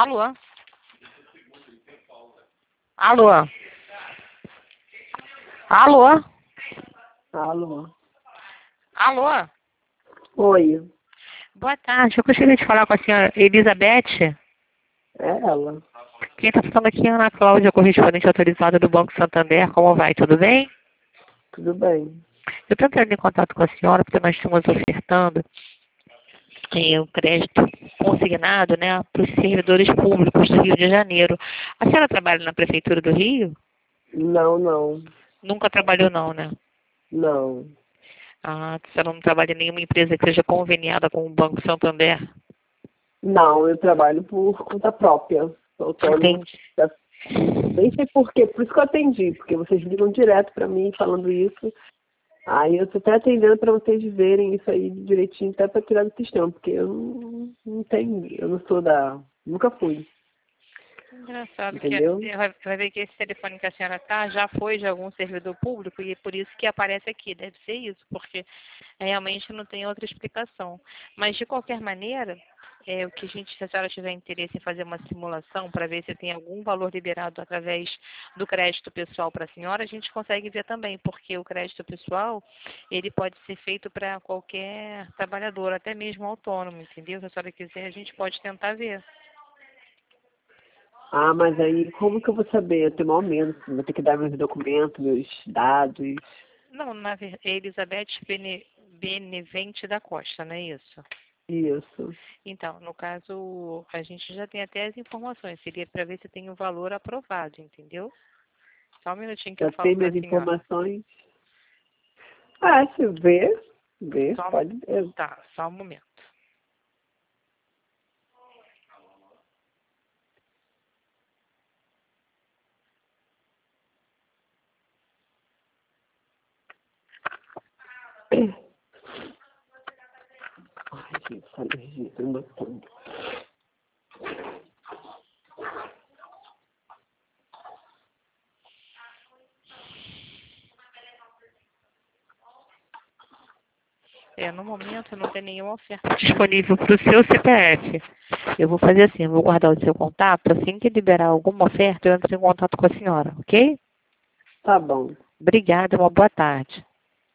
Alô? Alô? Alô? Alô? Alô? Oi, Boa tarde, eu gostaria de falar com a senhora Elizabeth. é ela. Quem está falando aqui é a Ana Cláudia, correspondente autorizada do Banco Santander. Como vai? Tudo bem? Tudo bem? Eu estou entrando em contato com a senhora porque nós estamos ofertando o crédito consignado, né, para os servidores públicos do Rio de Janeiro. A senhora trabalha na Prefeitura do Rio? Não, não, Nunca trabalhou não, né? não. Ah, a senhora não trabalha em nenhuma empresa que seja conveniada com o Banco Santander? Não, eu trabalho por conta própria. Sou autônomo. Entendi. Nem sei por quê, por isso que eu atendi, porque vocês ligam direto para mim falando isso. Aí eu tô até atendendo para vocês verem isso aí direitinho, até para tirar do sistema, porque eu não tenho, eu não sou nunca fui, Engraçado que entendeu? vai ver que esse telefone que a senhora tá já foi de algum servidor público e é por isso que aparece aqui. Deve ser isso, porque realmente não tem outra explicação. Mas de qualquer maneira, o que se a senhora tiver interesse em fazer uma simulação para ver se tem algum valor liberado através do crédito pessoal para a senhora, a gente consegue ver também, porque o crédito pessoal, ele pode ser feito para qualquer trabalhador, até mesmo autônomo, entendeu? Se a senhora quiser, a gente pode tentar ver. Ah, mas aí como que eu vou saber? Eu tenho maior medo, vou ter que dar meus documentos, meus dados. Não, é Elizabeth Benevente da Costa, não é isso? Isso. Então, no caso, a gente já tem até as informações. Seria para ver se tem o valor aprovado, entendeu? Só um minutinho que eu Já falo tem para minhas a senhora. informações. Ah, se vê, Só, pode ver. tá, só um momento. Ai, gente, essa alergia tá me matando. No momento não tem nenhuma oferta disponível para o seu CPF. Eu vou fazer assim, eu vou guardar o seu contato. Assim que liberar alguma oferta, eu entro em contato com a senhora, ok? Tá bom. Obrigada, uma boa tarde.